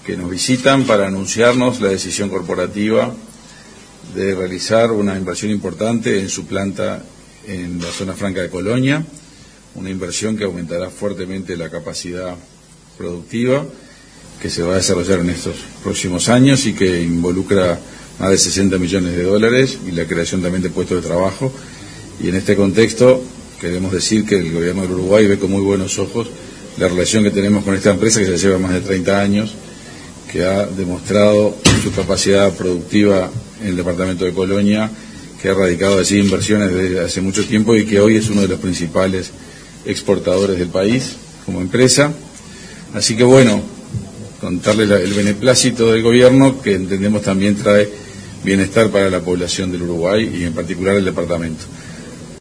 que nos visitan para anunciarnos la decisión corporativa de realizar una inversión importante en su planta en la zona franca de Colonia, una inversión que aumentará fuertemente la capacidad productiva que se va a desarrollar en estos próximos años y que involucra más de 60 millones de dólares y la creación también de puestos de trabajo. Y en este contexto queremos decir que el gobierno del Uruguay ve con muy buenos ojos la relación que tenemos con esta empresa que ya lleva más de 30 años, que ha demostrado su capacidad productiva en el departamento de Colonia, que ha radicado allí inversiones desde hace mucho tiempo y que hoy es uno de los principales exportadores del país como empresa. Así que bueno, contarle el beneplácito del gobierno, que entendemos también trae bienestar para la población del Uruguay y en particular el departamento.